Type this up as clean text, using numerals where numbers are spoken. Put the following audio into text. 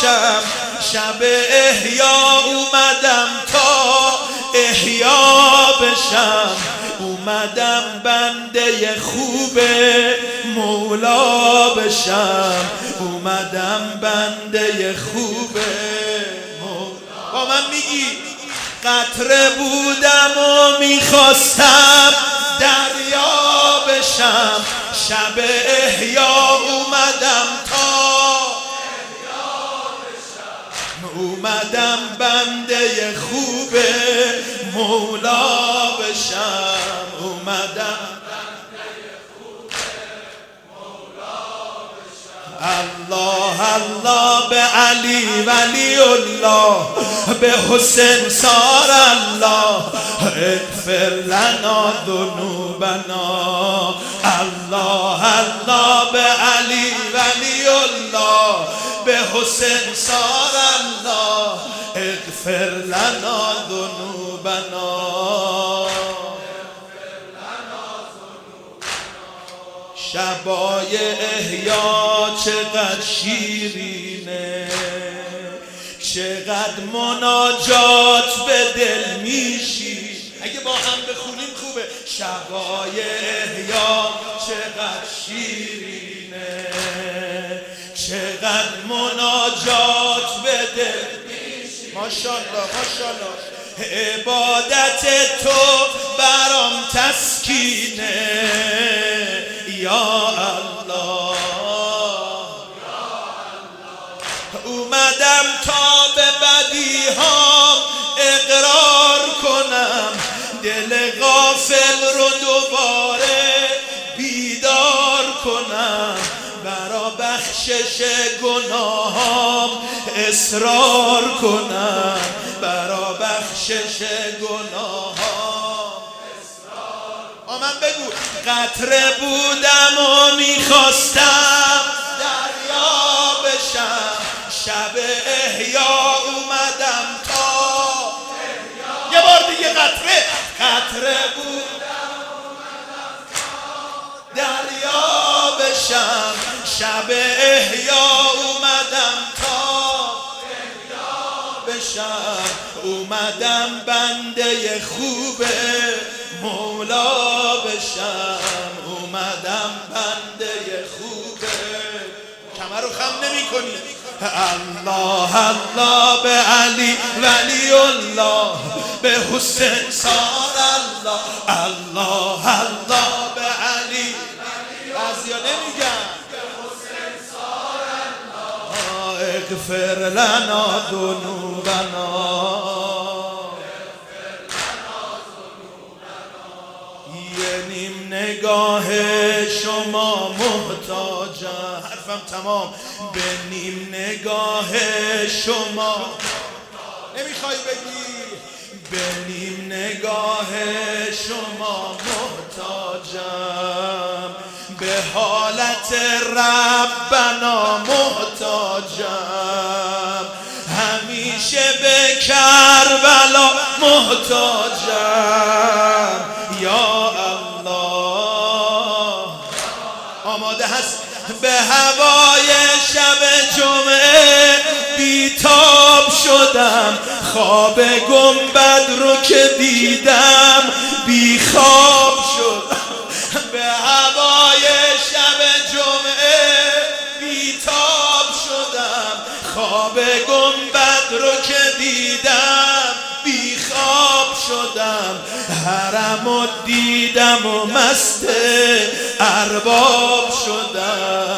بشم، شب احیا اومدم تا احیا بشم، اومدم بنده خوب مولا بشم، اومدم بنده خوب مولا. با من میگی قطره بودم و میخواستم دریا بشم، شب احیا اومدم تا احیا بشم، اومدم بنده خوب مولا بشم، اومدم الله الله به علی ولی الله، به حسین صار الله، اغفر لنا ذنوبنا. الله الله به علی ولی الله، به حسین صار الله، اغفر لنا ذنوبنا. شبای احیا چقدر شیرینه، چقدر مناجات به دل میشی. اگه با هم بخونیم خوبه. شبای احیا چقدر شیرینه، چقدر مناجات به دل میشی. ماشاءالله ماشاءالله. عبادت تو برام تسکینه یا الله. اومدم تا به بدیهام اقرار کنم، دل غافل رو دوباره بیدار کنم، برا بخشش گناهام اصرار کنم، برا بخشش گناهام اصرار. من بگو قطره بودم و میخواستم دریا بشم، شب احیا اومدم تا احیا. یه بار دیگه قطره بودم اومدم تا دریا بشم، شب احیا اومدم تا احیا بشم، اومدم بنده خوب مولا بشم، اومدم بنده خوب. کمر رو خم نمی کنی. الله الله به علی ولی الله، به حسین صار الله، الله الله به علی. بعضیا نمیگن به حسین صار الله، اغفر لنا ذنوبنا. نگاه شما محتاجم، حرفم تمام، به نیم نگاه شما. نمیخوای بگی به نیم نگاه شما محتاجم، به حالت ربنا محتاجم، همیشه به کربلا محتاجم یا آماده هست. به هوای شب جمعه بیتاب شدم، خواب گنبد رو که دیدم بیخواب شدم. به هوای شب جمعه بیتاب شدم، خواب گنبد رو که دیدم بیخواب شدم، حرم و دیدم و مست ارباب شدم.